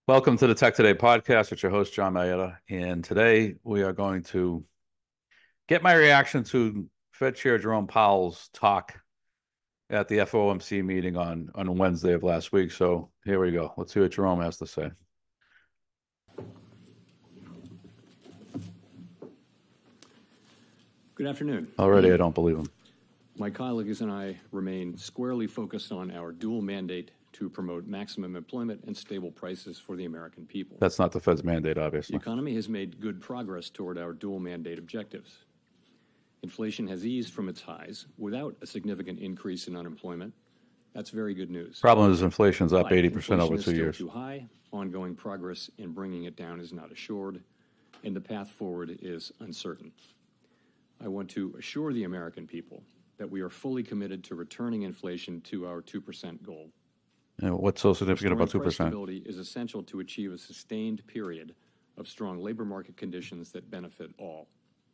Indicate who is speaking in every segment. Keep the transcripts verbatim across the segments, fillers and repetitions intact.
Speaker 1: Welcome to the Tech Today podcast. It's your host, John Mayetta. And today we are going to get my reaction to Fed Chair Jerome Powell's talk at the F O M C meeting on, on Wednesday of last week. So here we go. Let's see what Jerome has to say.
Speaker 2: Good afternoon.
Speaker 1: Already, I don't believe him.
Speaker 2: My colleagues and I remain squarely focused on our dual mandate to promote maximum employment and stable prices for the American people.
Speaker 1: That's not the Fed's mandate,
Speaker 2: The
Speaker 1: obviously.
Speaker 2: economy has made good progress toward our dual mandate objectives. Inflation has eased from its highs without a significant increase in unemployment. That's very good news.
Speaker 1: Problem is inflation's up
Speaker 2: But
Speaker 1: eighty percent
Speaker 2: inflation
Speaker 1: over
Speaker 2: is
Speaker 1: two
Speaker 2: still
Speaker 1: years.
Speaker 2: too high. Ongoing progress in bringing it down is not assured, and the path forward is uncertain. I want to assure the American people that we are fully committed to returning inflation to our two percent goal.
Speaker 1: And what's so significant about two
Speaker 2: Restoring price
Speaker 1: percent?
Speaker 2: stability is essential to achieve a sustained period of strong labor market conditions that benefit all.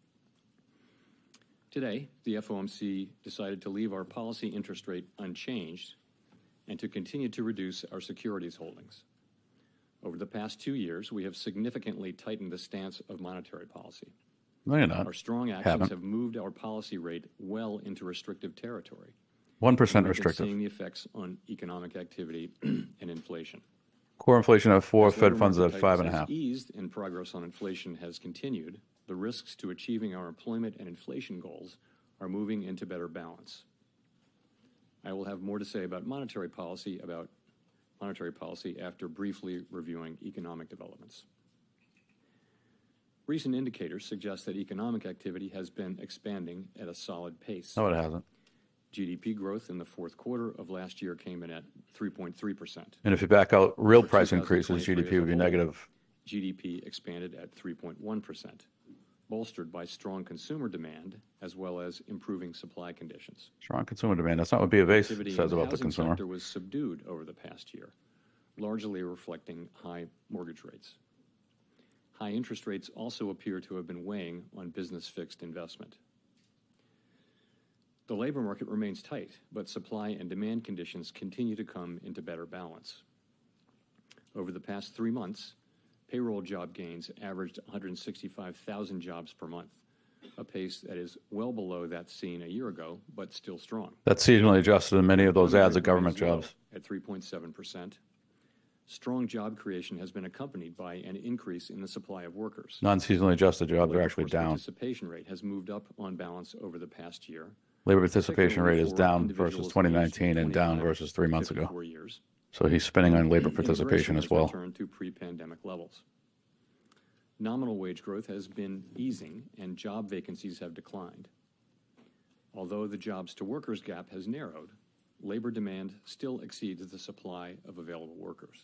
Speaker 2: Today, the F O M C decided to leave our policy interest rate unchanged and to continue to reduce our securities holdings. Over the past two years, we have significantly tightened the stance of monetary policy.
Speaker 1: No, you're not.
Speaker 2: Our strong actions
Speaker 1: Haven't.
Speaker 2: have moved our policy rate well into restrictive territory.
Speaker 1: one percent
Speaker 2: We've been
Speaker 1: restrictive.
Speaker 2: seeing the effects on economic activity and inflation.
Speaker 1: Core inflation at four,
Speaker 2: As
Speaker 1: Fed
Speaker 2: labor
Speaker 1: funds
Speaker 2: market
Speaker 1: at five and a
Speaker 2: tightness
Speaker 1: half.
Speaker 2: has eased and progress on inflation has continued, the risks to achieving our employment and inflation goals are moving into better balance. I will have more to say about monetary policy about monetary policy after briefly reviewing economic developments. Recent indicators suggest that economic activity has been expanding at a solid pace.
Speaker 1: No, it hasn't.
Speaker 2: G D P growth in the fourth quarter of last year came in at three point three percent.
Speaker 1: And if you back out real
Speaker 2: For
Speaker 1: price increases, G D
Speaker 2: twenty-three
Speaker 1: P would be
Speaker 2: as a whole,
Speaker 1: negative.
Speaker 2: G D P expanded at three point one percent, bolstered by strong consumer demand as well as improving supply conditions.
Speaker 1: Strong consumer demand. That's not what B of A
Speaker 2: Activity
Speaker 1: says
Speaker 2: in the
Speaker 1: about the
Speaker 2: housing
Speaker 1: consumer.
Speaker 2: sector was subdued over the past year, largely reflecting high mortgage rates. High interest rates also appear to have been weighing on business fixed investment. The labor market remains tight, but supply and demand conditions continue to come into better balance. Over the past three months, payroll job gains averaged one hundred sixty-five thousand jobs per month, a pace that is well below that seen a year ago, but still strong.
Speaker 1: That's seasonally adjusted, and many of those ads are
Speaker 2: Unemployment
Speaker 1: government
Speaker 2: remains low
Speaker 1: jobs.
Speaker 2: at three point seven percent. Strong job creation has been accompanied by an increase in the supply of workers.
Speaker 1: Non-seasonally adjusted jobs are
Speaker 2: Labor
Speaker 1: actually
Speaker 2: force
Speaker 1: down.
Speaker 2: Participation rate has moved up on balance over the past year.
Speaker 1: Labor participation rate is
Speaker 2: particularly for
Speaker 1: down
Speaker 2: individuals
Speaker 1: versus
Speaker 2: aged
Speaker 1: twenty nineteen and down
Speaker 2: twenty-five
Speaker 1: versus three
Speaker 2: to
Speaker 1: months ago.
Speaker 2: fifty-four years.
Speaker 1: So he's spinning on labor
Speaker 2: Immigration
Speaker 1: participation as
Speaker 2: has
Speaker 1: well.
Speaker 2: returned to pre-pandemic levels. Nominal wage growth has been easing and job vacancies have declined. Although the jobs to workers gap has narrowed, labor demand still exceeds the supply of available workers.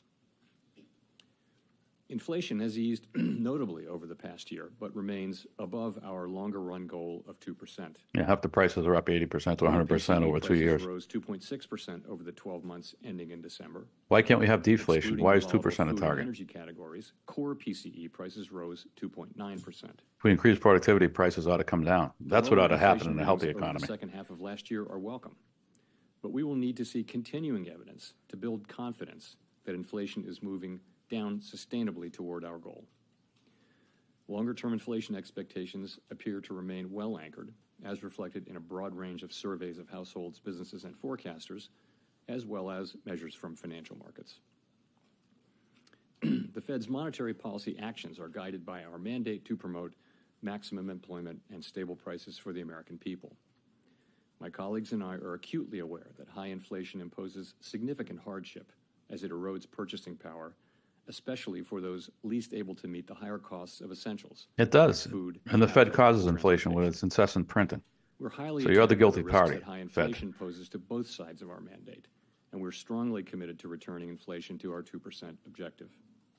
Speaker 2: Inflation has eased notably over the past year, but remains above our longer-run goal of two percent.
Speaker 1: Yeah, half the prices are up eighty percent to one hundred percent over two
Speaker 2: Prices
Speaker 1: years.
Speaker 2: rose two point six percent over the twelve months ending in December.
Speaker 1: Why can't we have deflation?
Speaker 2: Excluding
Speaker 1: Why
Speaker 2: the
Speaker 1: is two percent a
Speaker 2: volatile food and
Speaker 1: target?
Speaker 2: energy categories, core P C E prices rose two point nine percent.
Speaker 1: If we increase productivity, prices ought to come down. That's what ought to happen in a healthy
Speaker 2: Over
Speaker 1: economy.
Speaker 2: the second half of last year are welcome, but we will need to see continuing evidence to build confidence that inflation is moving down sustainably toward our goal. Longer-term inflation expectations appear to remain well anchored, as reflected in a broad range of surveys of households, businesses, and forecasters, as well as measures from financial markets. The Fed's monetary policy actions are guided by our mandate to promote maximum employment and stable prices for the American people. My colleagues and I are acutely aware that high inflation imposes significant hardship as it erodes purchasing power, especially for those least able to meet the higher costs of essentials.
Speaker 1: It does.
Speaker 2: Food,
Speaker 1: And the Fed
Speaker 2: housing,
Speaker 1: causes
Speaker 2: and
Speaker 1: inflation with
Speaker 2: transportation.
Speaker 1: its incessant printing.
Speaker 2: We're highly
Speaker 1: So you're the
Speaker 2: attentive to
Speaker 1: guilty
Speaker 2: risks
Speaker 1: party,
Speaker 2: that high
Speaker 1: Fed.
Speaker 2: inflation poses to both sides of our mandate, and we're strongly committed to returning inflation to our two percent objective.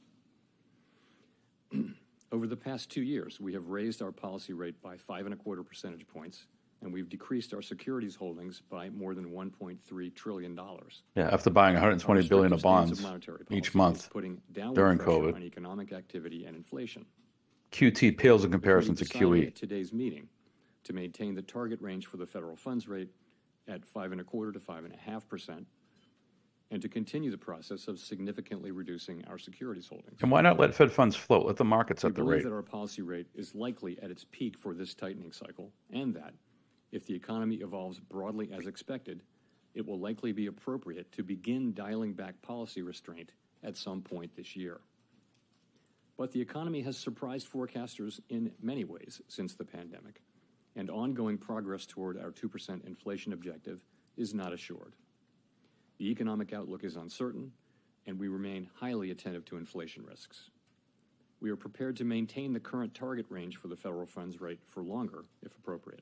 Speaker 2: Over the past two years, we have raised our policy rate by five and a quarter percentage points, and we've decreased our securities holdings by more than one point three trillion dollars.
Speaker 1: Yeah, after buying one hundred twenty billion dollars of bonds each month
Speaker 2: putting downward
Speaker 1: during
Speaker 2: pressure
Speaker 1: COVID.
Speaker 2: on economic activity and inflation.
Speaker 1: Q T pales in comparison to
Speaker 2: Including deciding
Speaker 1: Q E.
Speaker 2: at today's meeting to maintain the target range for the federal funds rate at five and a quarter to five and a half percent, and to continue the process of significantly reducing our securities holdings.
Speaker 1: And why not let Fed funds float? Let the market set the
Speaker 2: We believe
Speaker 1: rate.
Speaker 2: that our policy rate is likely at its peak for this tightening cycle, and that if the economy evolves broadly as expected, it will likely be appropriate to begin dialing back policy restraint at some point this year. But the economy has surprised forecasters in many ways since the pandemic, and ongoing progress toward our two percent inflation objective is not assured. The economic outlook is uncertain, and we remain highly attentive to inflation risks. We are prepared to maintain the current target range for the federal funds rate for longer, if appropriate.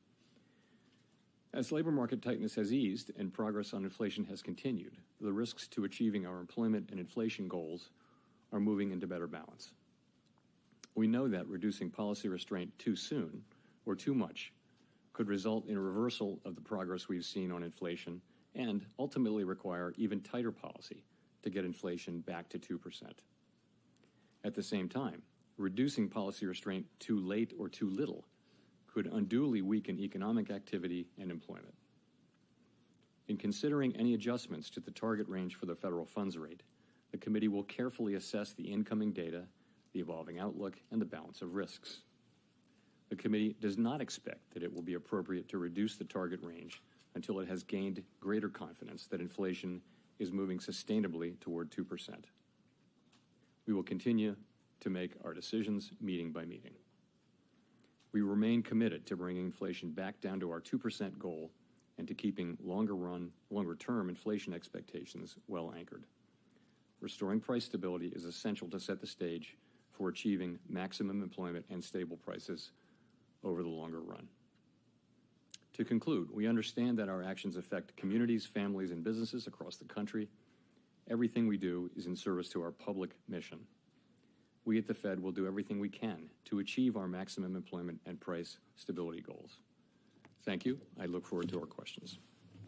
Speaker 2: As labor market tightness has eased and progress on inflation has continued, the risks to achieving our employment and inflation goals are moving into better balance. We know that reducing policy restraint too soon or too much could result in a reversal of the progress we've seen on inflation and ultimately require even tighter policy to get inflation back to two percent. At the same time, reducing policy restraint too late or too little could unduly weaken economic activity and employment. In considering any adjustments to the target range for the federal funds rate, the committee will carefully assess the incoming data, the evolving outlook, and the balance of risks. The committee does not expect that it will be appropriate to reduce the target range until it has gained greater confidence that inflation is moving sustainably toward two percent. We will continue to make our decisions meeting by meeting. We remain committed to bringing inflation back down to our two percent goal and to keeping longer-run, longer-term inflation expectations well anchored. Restoring price stability is essential to set the stage for achieving maximum employment and stable prices over the longer run. To conclude, we understand that our actions affect communities, families, and businesses across the country. Everything we do is in service to our public mission. We at the Fed will do everything we can to achieve our maximum employment and price stability goals. Thank you. I look forward to our questions.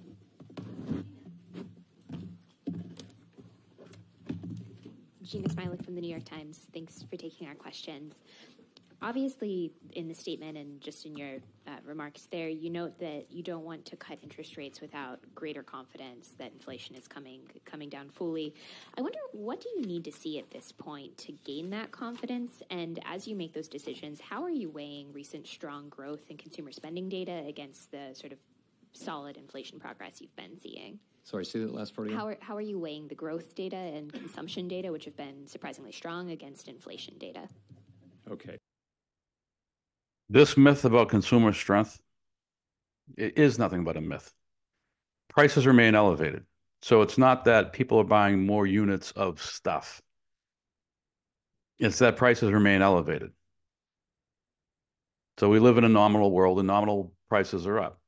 Speaker 3: Gina Smiley from the New York Times. Thanks for taking our questions. Obviously, in the statement and just in your uh, remarks there, you note that you don't want to cut interest rates without greater confidence that inflation is coming coming down fully. I wonder, what do you need to see at this point to gain that confidence? And as you make those decisions, how are you weighing recent strong growth in consumer spending data against the sort of solid inflation progress you've been seeing?
Speaker 2: Sorry, say that last part again.
Speaker 3: How are, how are you weighing the growth data and consumption data, which have been surprisingly strong, against inflation data?
Speaker 2: Okay.
Speaker 1: This myth about consumer strength, it is nothing but a myth. Prices remain elevated. So it's not that people are buying more units of stuff. It's that prices remain elevated. So we live in a nominal world and nominal prices are up.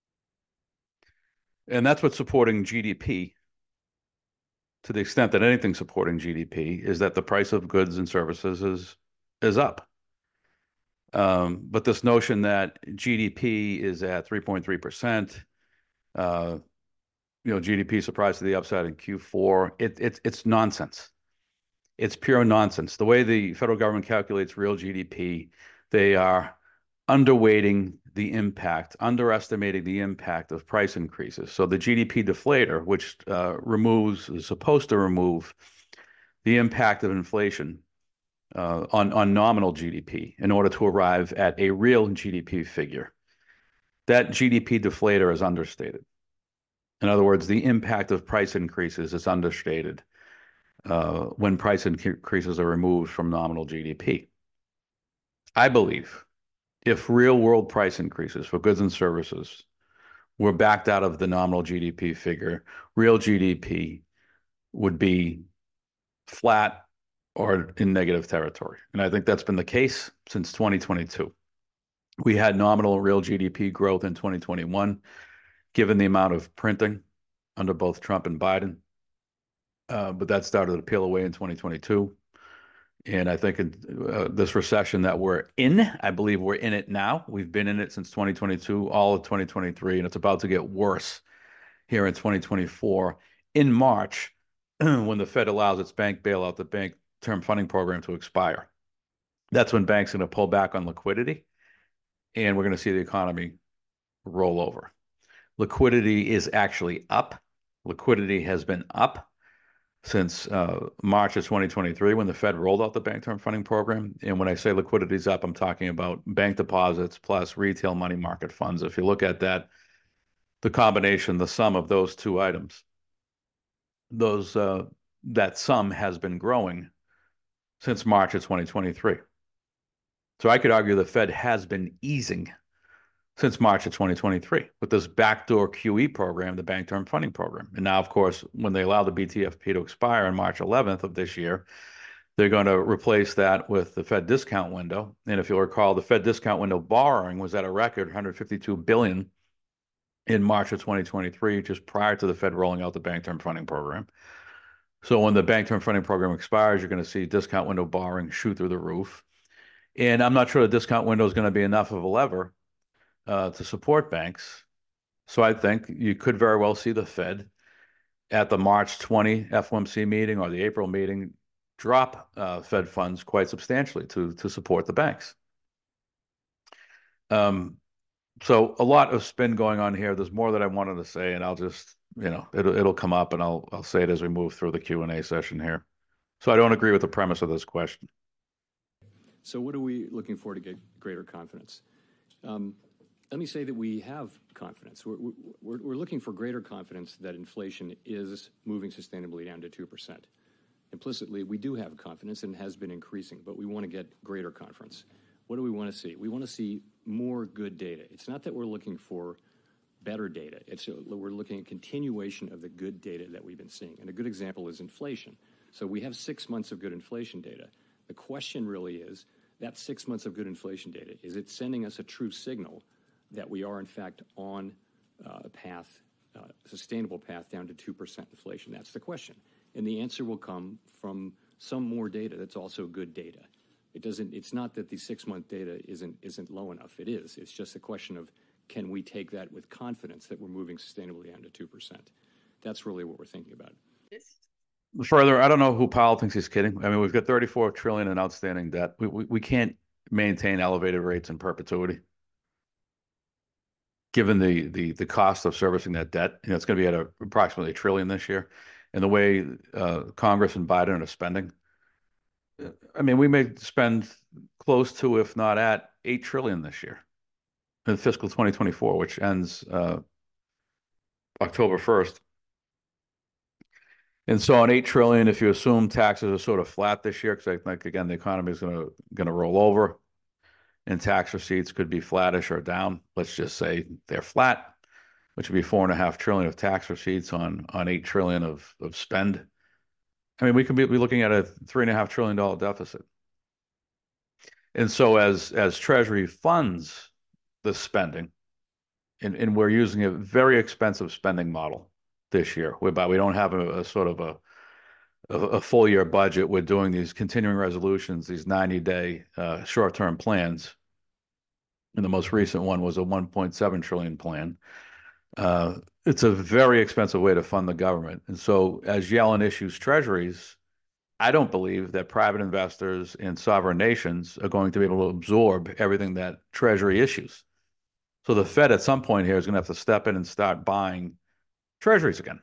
Speaker 1: And that's what's supporting G D P. To the extent that anything's supporting G D P is that the price of goods and services is, is up. Um, but this notion that G D P is at three point three percent, uh, you know, G D P surprised to the upside in Q four, it, it, it's nonsense. It's pure nonsense. The way the federal government calculates real G D P, they are underweighting the impact, underestimating the impact of price increases. So the G D P deflator, which uh, removes, is supposed to remove the impact of inflation Uh, on, on nominal G D P in order to arrive at a real G D P figure. That G D P deflator is understated. In other words, the impact of price increases is understated uh, when price increases are removed from nominal G D P. I believe if real world price increases for goods and services were backed out of the nominal G D P figure, real G D P would be flat or in negative territory. And I think that's been the case since twenty twenty-two. We had nominal real G D P growth in twenty twenty-one, given the amount of printing under both Trump and Biden. Uh, but that started to peel away in twenty twenty-two. And I think in, uh, this recession that we're in, I believe we're in it now. We've been in it since twenty twenty-two, all of twenty twenty-three, and it's about to get worse here in twenty twenty-four. In March, when the Fed allows its bank bailout, the bank term funding program to expire. That's when banks are going to pull back on liquidity, and we're going to see the economy roll over. Liquidity is actually up Liquidity has been up since uh, March of twenty twenty-three when the Fed rolled out the Bank Term Funding Program. And when I say liquidity is up, I'm talking about bank deposits plus retail money market funds. If you look at that, the combination, the sum of those two items, those uh, that sum has been growing since March of twenty twenty-three. So I could argue the Fed has been easing since March of twenty twenty-three with this backdoor Q E program, the Bank Term Funding Program. And now, of course, when they allow the B T F P to expire on March eleventh of this year, they're going to replace that with the Fed discount window. And if you'll recall, the Fed discount window borrowing was at a record one hundred fifty-two billion dollars in March of twenty twenty-three, just prior to the Fed rolling out the Bank Term Funding Program. So when the Bank Term Funding Program expires, you're going to see discount window borrowing shoot through the roof. And I'm not sure the discount window is going to be enough of a lever uh, to support banks. So I think you could very well see the Fed at the March twentieth F O M C meeting or the April meeting drop uh, Fed funds quite substantially to, to support the banks. Um, so a lot of spin going on here. There's more that I wanted to say, and I'll just, you know, it'll, it'll come up and I'll, I'll say it as we move through the Q and A session here. So I don't agree with the premise of this question.
Speaker 2: So what are we looking for to get greater confidence? Um, let me say that we have confidence. We're, we're, we're looking for greater confidence that inflation is moving sustainably down to two percent. Implicitly, we do have confidence and has been increasing, but we want to get greater confidence. What do we want to see? We want to see more good data. It's not that we're looking for better data. It's a, we're looking at continuation of the good data that we've been seeing. And a good example is inflation. So we have six months of good inflation data. The question really is, that six months of good inflation data, is it sending us a true signal that we are, in fact, on uh, a path, uh, sustainable path down to two percent inflation? That's the question. And the answer will come from some more data that's also good data. It doesn't, it's not that the six-month data isn't, isn't low enough. It is. It's just a question of, can we take that with confidence that we're moving sustainably down to two percent? That's really what we're thinking about.
Speaker 1: Further, I don't know who Powell thinks he's kidding. I mean, we've got thirty-four trillion dollars in outstanding debt. We, we, we can't maintain elevated rates in perpetuity. Given the, the, the cost of servicing that debt, you know, it's going to be at a, approximately a trillion this year. And the way uh, Congress and Biden are spending, I mean, we may spend close to, if not at, eight trillion dollars this year in fiscal twenty twenty-four, which ends uh, October first. And so on eight trillion dollars, if you assume taxes are sort of flat this year, because I think, again, the economy is going to going to roll over and tax receipts could be flattish or down. Let's just say they're flat, which would be four and a half trillion of tax receipts on, on eight trillion of, of spend. I mean, we could be, be looking at a three and a half trillion dollar deficit. And so as, as Treasury funds the spending, and, and we're using a very expensive spending model this year, whereby we don't have a, a sort of a, a, a full year budget. We're doing these continuing resolutions, these ninety day uh, short-term plans. And the most recent one was a one point seven trillion plan. Uh, it's a very expensive way to fund the government. And so as Yellen issues treasuries, I don't believe that private investors in sovereign nations are going to be able to absorb everything that Treasury issues. So the Fed at some point here is going to have to step in and start buying treasuries again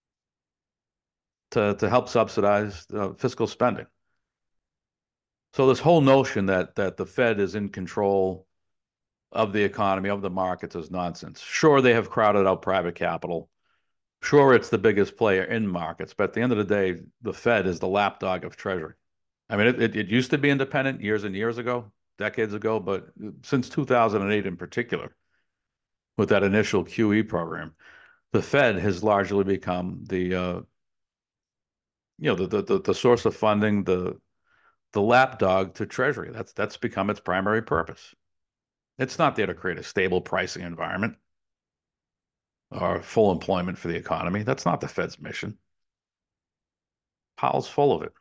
Speaker 1: to, to help subsidize uh, fiscal spending. So this whole notion that that the Fed is in control of the economy, of the markets, is nonsense. Sure, they have crowded out private capital. Sure, it's the biggest player in markets, but at the end of the day, the Fed is the lapdog of Treasury. I mean, it, it, it used to be independent years and years ago, decades ago, but since two thousand eight in particular, with that initial Q E program, the Fed has largely become the, uh, you know, the, the the source of funding, the the lapdog to Treasury. That's that's become its primary purpose. It's not there to create a stable pricing environment or full employment for the economy. That's not the Fed's mission. Powell's full of it.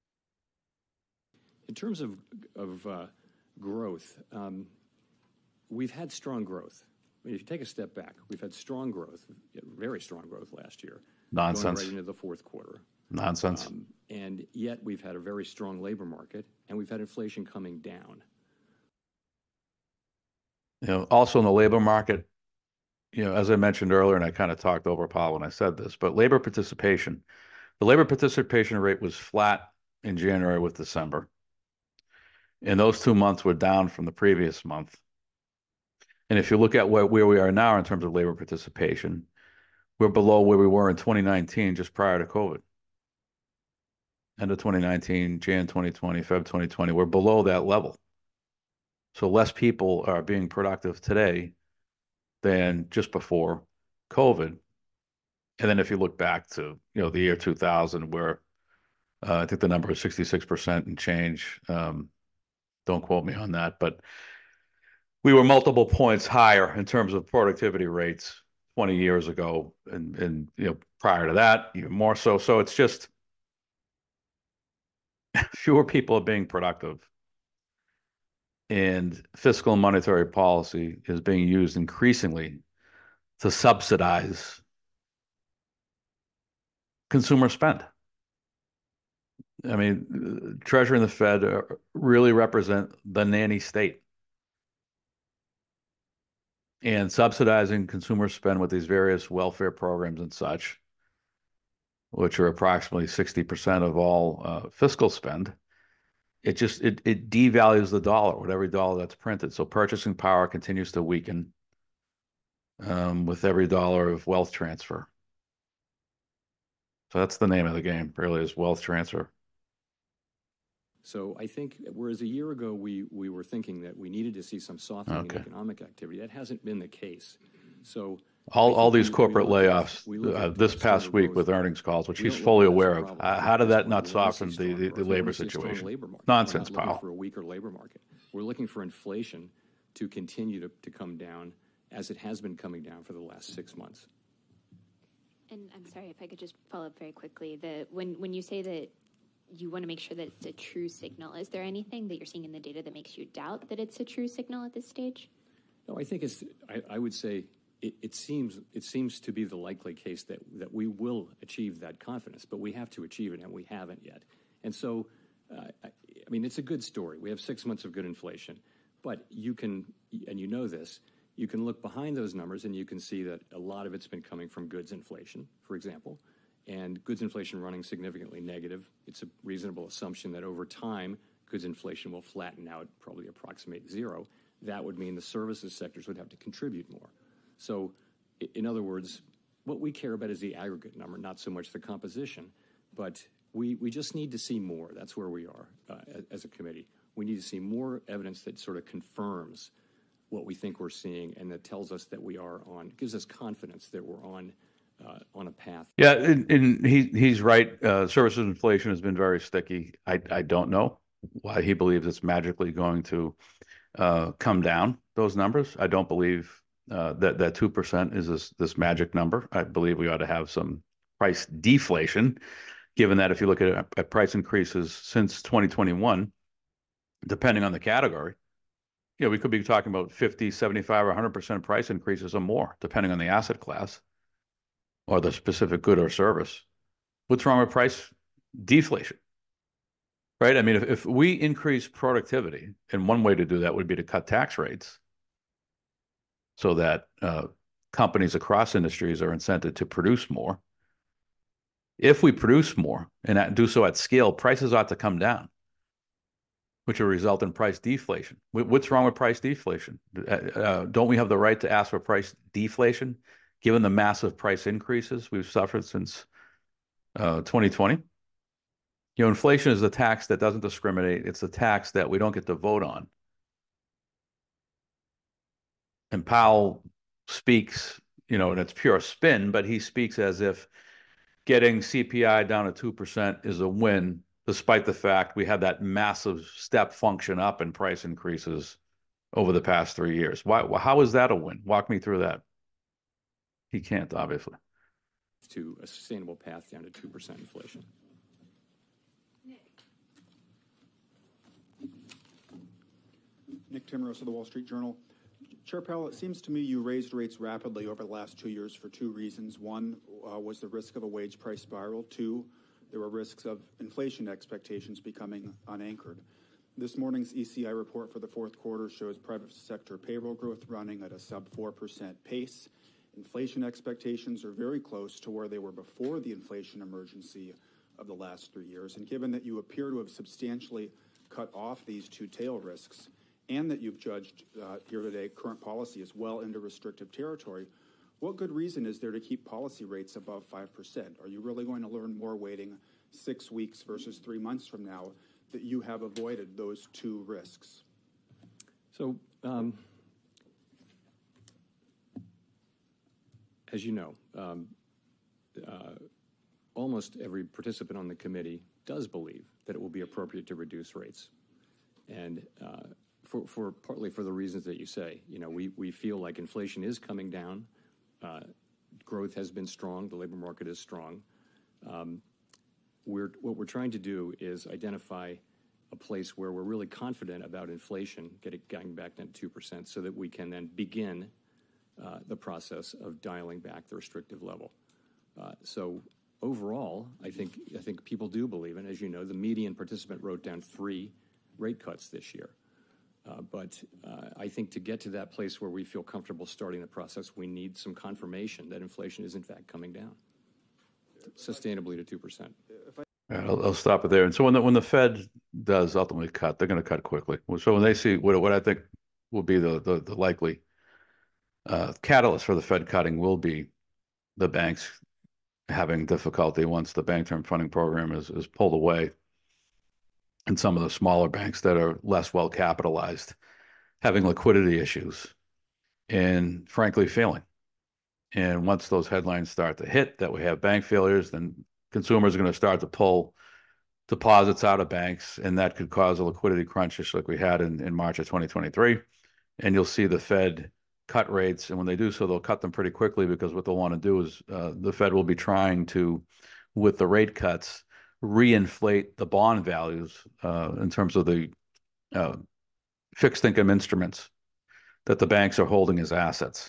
Speaker 2: In terms of, of uh, growth, um, we've had strong growth. I mean, if you take a step back, we've had strong growth, very strong growth last year.
Speaker 1: Nonsense.
Speaker 2: Going right into the fourth quarter.
Speaker 1: Nonsense.
Speaker 2: Um, and yet we've had a very strong labor market, and we've had inflation coming down.
Speaker 1: You know, also in the labor market, you know, as I mentioned earlier, and I kind of talked over Powell when I said this, but labor participation, the labor participation rate was flat in January with December. And those two months were down from the previous month. And if you look at where, where we are now in terms of labor participation, we're below where we were in twenty nineteen, just prior to COVID. End of twenty nineteen, Jan twenty twenty, Feb twenty twenty, we're below that level. So less people are being productive today than just before COVID. And then if you look back to, you know, the year two thousand, where uh, I think the number is sixty-six percent and change. Um, don't quote me on that, but we were multiple points higher in terms of productivity rates twenty years ago, and, and you know, prior to that, even more so. So it's just fewer people are being productive, and fiscal and monetary policy is being used increasingly to subsidize consumer spend. I mean, Treasury and the Fed really represent the nanny state. And subsidizing consumer spend with these various welfare programs and such, which are approximately sixty percent of all uh, fiscal spend, it just it, it devalues the dollar with every dollar that's printed. So purchasing power continues to weaken um, with every dollar of wealth transfer. So that's the name of the game, really, is wealth transfer.
Speaker 2: So I think, whereas a year ago we, we were thinking that we needed to see some softening
Speaker 1: Okay.
Speaker 2: in economic activity, that hasn't been the case. So
Speaker 1: all all these
Speaker 2: we,
Speaker 1: corporate
Speaker 2: we
Speaker 1: layoffs
Speaker 2: at,
Speaker 1: uh, this past week with earnings calls, which he's fully aware of. Uh, how did that not soften the, the, the labor situation?
Speaker 2: Labor
Speaker 1: Nonsense,
Speaker 2: we're not
Speaker 1: Powell.
Speaker 2: Looking for a weaker labor market. We're looking for inflation to continue to, to come down as it has been coming down for the last six months.
Speaker 3: And I'm sorry if I could just follow up very quickly. The when when you say that you want to make sure that it's a true signal, is there anything that you're seeing in the data that makes you doubt that it's a true signal at this stage?
Speaker 2: No, I think it's. I, I would say it, it seems it seems to be the likely case that that we will achieve that confidence, but we have to achieve it, and we haven't yet. And so, uh, I, I mean, it's a good story. We have six months of good inflation, but you can, and you know this. You can look behind those numbers and you can see that a lot of it's been coming from goods inflation, for example, and goods inflation running significantly negative. It's a reasonable assumption that over time, goods inflation will flatten out, probably approximate zero. That would mean the services sectors would have to contribute more. So, in other words, what we care about is the aggregate number, not so much the composition, but we, we just need to see more. That's where we are uh, as a committee. We need to see more evidence that sort of confirms what we think we're seeing, and that tells us that we are on, gives us confidence that we're on uh, on a path.
Speaker 1: Yeah, and, and he he's right. Uh, services inflation has been very sticky. I I don't know why he believes it's magically going to uh, come down, those numbers. I don't believe uh, that that two percent is this this magic number. I believe we ought to have some price deflation, given that if you look at, at price increases since twenty twenty-one, depending on the category, you know, we could be talking about fifty, seventy-five, or one hundred percent price increases or more, depending on the asset class or the specific good or service. What's wrong with price deflation? Right? I mean, if, if we increase productivity, and one way to do that would be to cut tax rates so that uh, companies across industries are incented to produce more. If we produce more and do so at scale, prices ought to come down, which will result in price deflation. What's wrong with price deflation? Uh, don't we have the right to ask for price deflation, given the massive price increases we've suffered since uh, twenty twenty? You know, inflation is a tax that doesn't discriminate. It's a tax that we don't get to vote on. And Powell speaks, you know, and it's pure spin, but he speaks as if getting C P I down to two percent is a win, despite the fact we had that massive step function up in price increases over the past three years. Why? How is that a win? Walk me through that. He can't, obviously.
Speaker 2: To a sustainable path down to two percent inflation.
Speaker 4: Nick Timros of the Wall Street Journal. Chair Powell, it seems to me you raised rates rapidly over the last two years for two reasons. One uh, was the risk of a wage price spiral. Two, there were risks of inflation expectations becoming unanchored. This morning's E C I report for the fourth quarter shows private sector payroll growth running at a sub four percent pace, Inflation expectations are very close to where they were before the inflation emergency of the last three years. And given that you appear to have substantially cut off these two tail risks, and that you've judged uh, here today current policy is well into restrictive territory, what good reason is there to keep policy rates above five percent? Are you really going to learn more waiting six weeks versus three months from now that you have avoided those two risks?
Speaker 2: So, um, as you know, um, uh, almost every participant on the committee does believe that it will be appropriate to reduce rates. And uh, for, for partly for the reasons that you say, you know, we, we feel like inflation is coming down. Uh, growth has been strong. The labor market is strong. Um, we're, what we're trying to do is identify a place where we're really confident about inflation getting, getting back down to two percent so that we can then begin uh, the process of dialing back the restrictive level. Uh, so overall, I think, I think people do believe, and as you know, the median participant wrote down three rate cuts this year. Uh, but uh, I think to get to that place where we feel comfortable starting the process, we need some confirmation that inflation is in fact coming down sustainably to two percent.
Speaker 1: Yeah, I'll, I'll stop it there. And so when the, when the Fed does ultimately cut, they're going to cut quickly. So when they see what, what I think will be the, the, the likely uh, catalyst for the Fed cutting will be the banks having difficulty once the bank term funding program is, is pulled away, and some of the smaller banks that are less well capitalized having liquidity issues and frankly failing. And once those headlines start to hit that we have bank failures, then consumers are going to start to pull deposits out of banks, and that could cause a liquidity crunch just like we had in, in March of twenty twenty-three. And you'll see the Fed cut rates, and when they do so, they'll cut them pretty quickly, because what they'll want to do is uh, the Fed will be trying to, with the rate cuts, reinflate the bond values uh, in terms of the uh, fixed income instruments that the banks are holding as assets.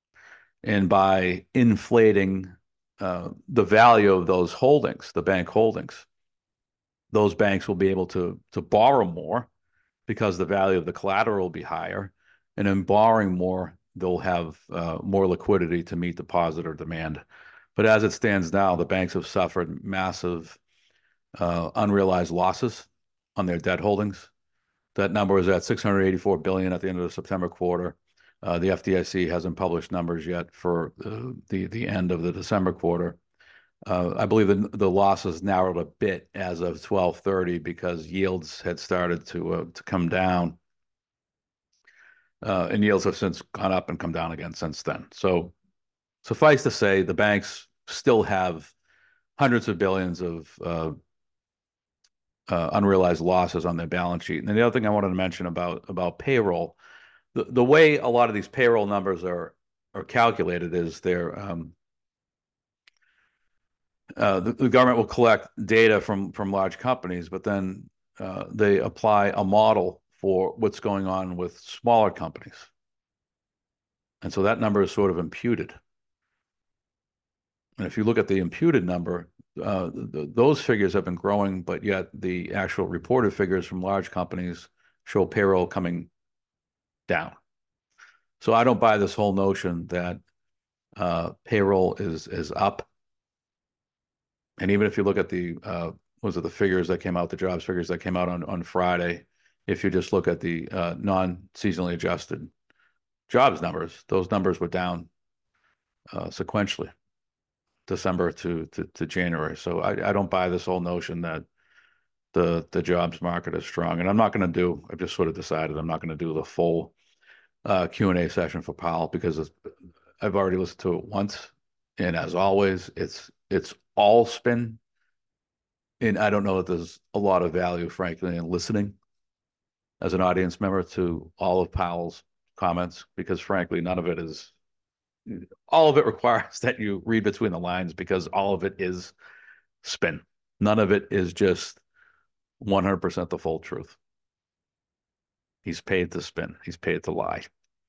Speaker 1: And by inflating uh, the value of those holdings, the bank holdings, those banks will be able to, to borrow more because the value of the collateral will be higher. And in borrowing more, they'll have uh, more liquidity to meet depositor demand. But as it stands now, the banks have suffered massive uh, unrealized losses on their debt holdings. That number is at six hundred eighty-four billion dollars at the end of the September quarter. Uh, the F D I C hasn't published numbers yet for uh, the, the end of the December quarter. Uh, I believe the, the losses narrowed a bit as of twelve thirty because yields had started to, uh, to come down. Uh, and yields have since gone up and come down again since then. So suffice to say, the banks still have hundreds of billions of uh, uh, unrealized losses on their balance sheet. And then the other thing I wanted to mention about, about payroll, the, the way a lot of these payroll numbers are, are calculated is they're, um, uh, the, the government will collect data from, from large companies, but then uh, they apply a model for what's going on with smaller companies. And so that number is sort of imputed. And if you look at the imputed number, uh, the, those figures have been growing, but yet the actual reported figures from large companies show payroll coming down. So I don't buy this whole notion that uh, payroll is is up. And even if you look at the, uh, was it the figures that came out, the jobs figures that came out on, on Friday, if you just look at the uh, non-seasonally adjusted jobs numbers, those numbers were down uh, sequentially, December to, to, to January. So I, I don't buy this whole notion that the the jobs market is strong. And I'm not going to do, I've just sort of decided I'm not going to do the full uh, Q and A session for Powell, because it's, I've already listened to it once. And as always, it's it's all spin. And I don't know that there's a lot of value, frankly, in listening as an audience member to all of Powell's comments, because frankly, none of it is, all of it requires that you read between the lines, because all of it is spin. None of it is just one hundred percent the full truth. He's paid to spin. He's paid to lie.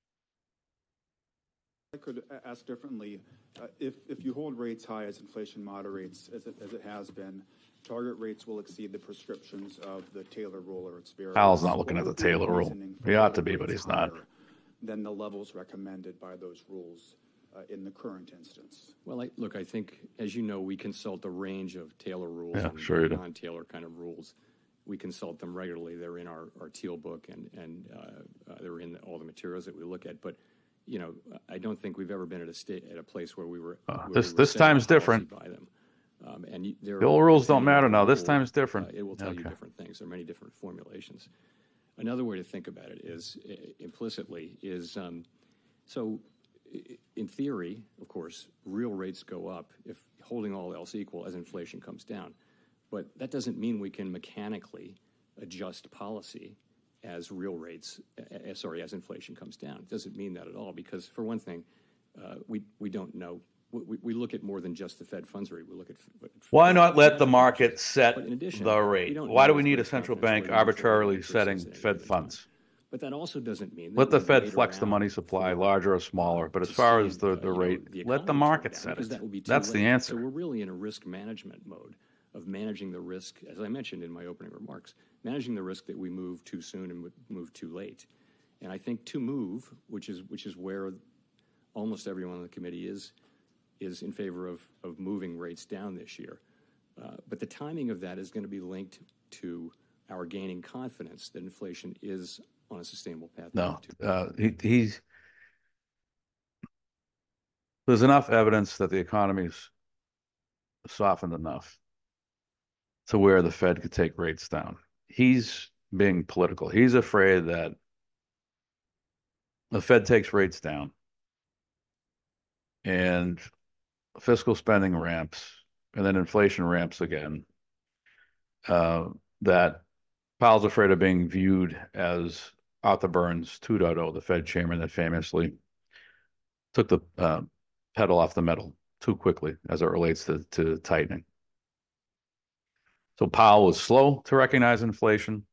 Speaker 4: I could ask differently. Uh, if, if you hold rates high as inflation moderates, as it, as it has been, target rates will exceed the prescriptions of the Taylor rule or its variants.
Speaker 1: Powell's not looking at the Taylor rule. He ought to be, but he's not.
Speaker 4: Than the levels recommended by those rules. uh, in the current instance?
Speaker 2: Well, I, look, I think, as you know, we consult a range of Taylor rules
Speaker 1: Yeah,
Speaker 2: and
Speaker 1: sure you do.
Speaker 2: non-Taylor kind of rules. We consult them regularly. They're in our, our teal book, and, and uh, uh, they're in the, all the materials that we look at. But, you know, I don't think we've ever been at a state at a place where we were.
Speaker 1: Uh,
Speaker 2: where
Speaker 1: this
Speaker 2: we were
Speaker 1: this
Speaker 2: setting
Speaker 1: time's
Speaker 2: policy
Speaker 1: different.
Speaker 2: by them. Um, and you, there
Speaker 1: The old rules don't
Speaker 2: depending on
Speaker 1: matter
Speaker 2: the
Speaker 1: now. This
Speaker 2: rule,
Speaker 1: time's different.
Speaker 2: Uh, it will tell you
Speaker 1: Okay.
Speaker 2: different things. There are many different formulations. Another way to think about it is uh, implicitly is um, so. In theory, of course, real rates go up if holding all else equal as inflation comes down. But that doesn't mean we can mechanically adjust policy as real rates, uh, sorry, as inflation comes down. It doesn't mean that at all because, for one thing, uh, we, we don't know. We, we look at more than just the Fed funds rate. We look at.
Speaker 1: Why not let the market set
Speaker 2: But in addition,
Speaker 1: the
Speaker 2: we
Speaker 1: rate?
Speaker 2: don't
Speaker 1: Why
Speaker 2: know
Speaker 1: do we
Speaker 2: with
Speaker 1: need a
Speaker 2: great
Speaker 1: central
Speaker 2: confidence
Speaker 1: bank
Speaker 2: whether inflation
Speaker 1: arbitrarily
Speaker 2: persists
Speaker 1: setting
Speaker 2: at any
Speaker 1: Fed
Speaker 2: given time.
Speaker 1: funds?
Speaker 2: But that also doesn't mean that
Speaker 1: Let the
Speaker 2: we
Speaker 1: Fed
Speaker 2: wait
Speaker 1: flex the
Speaker 2: around
Speaker 1: money supply,
Speaker 2: for,
Speaker 1: larger or smaller.
Speaker 2: uh,
Speaker 1: But as
Speaker 2: to
Speaker 1: far
Speaker 2: see,
Speaker 1: as the,
Speaker 2: uh,
Speaker 1: the
Speaker 2: you know,
Speaker 1: rate,
Speaker 2: the
Speaker 1: let the
Speaker 2: economy
Speaker 1: market
Speaker 2: turn down,
Speaker 1: set
Speaker 2: because
Speaker 1: it.
Speaker 2: that would be too
Speaker 1: That's the
Speaker 2: late.
Speaker 1: answer.
Speaker 2: So we're really in a risk management mode of managing the risk, as I mentioned in my opening remarks, managing the risk that we move too soon and move too late. And I think to move, which is which is where almost everyone on the committee is, is in favor of, of moving rates down this year. Uh, but the timing of that is going to be linked to our gaining confidence that inflation is on a sustainable path.
Speaker 1: No,
Speaker 2: to
Speaker 1: uh, he, he's there's enough evidence that the economy's softened enough to where the Fed could take rates down. He's being political. He's afraid that the Fed takes rates down and fiscal spending ramps and then inflation ramps again. Uh, that Powell's afraid of being viewed as Arthur Burns two point oh, the Fed chairman that famously took the uh, pedal off the metal too quickly as it relates to, to tightening. So Powell was slow to recognize inflation,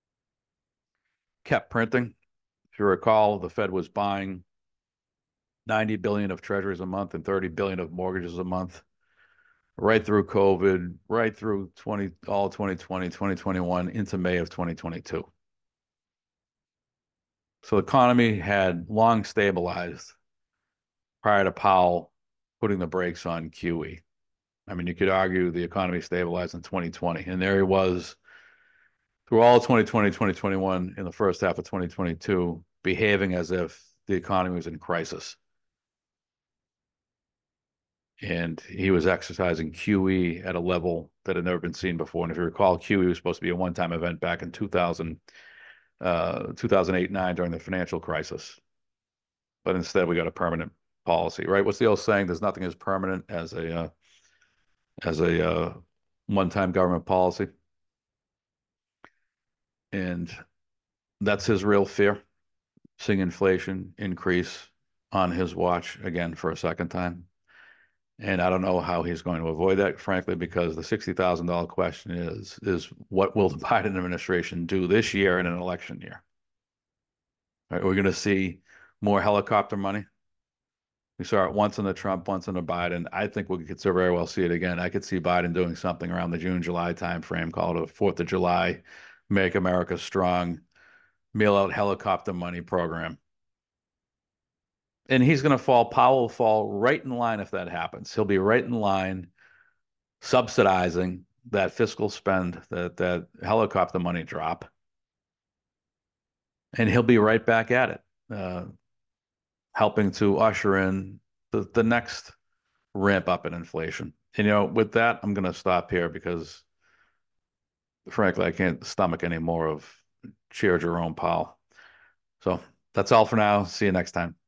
Speaker 1: kept printing. If you recall, the Fed was buying ninety billion dollars of treasuries a month and thirty billion dollars of mortgages a month, right through COVID, right through twenty all twenty twenty, twenty twenty-one, into May of twenty twenty-two. So the economy had long stabilized prior to Powell putting the brakes on Q E. I mean, you could argue the economy stabilized in twenty twenty, and there he was through all twenty twenty, twenty twenty-one, in the first half of twenty twenty-two, behaving as if the economy was in crisis. And he was exercising Q E at a level that had never been seen before. And if you recall, Q E was supposed to be a one-time event back in two thousand, uh, two thousand eight, nine during the financial crisis. But instead, we got a permanent policy, right? What's the old saying? There's nothing as permanent as a uh, as a uh, one-time government policy. And that's his real fear, seeing inflation increase on his watch again for a second time. And I don't know how he's going to avoid that, frankly, because the sixty thousand dollar question is, is what will the Biden administration do this year in an election year? Right, we're going to see more helicopter money. We saw it once in the Trump, once in the Biden. I think we could so very well see it again. I could see Biden doing something around the June, July timeframe called a fourth of July, Make America Strong, mail out helicopter money program. And he's going to fall, Powell will fall right in line if that happens. He'll be right in line subsidizing that fiscal spend, that, that helicopter money drop. And he'll be right back at it, uh, helping to usher in the, the next ramp up in inflation. And, you know, with that, I'm going to stop here because, frankly, I can't stomach any more of Chair Jerome Powell. So that's all for now. See you next time.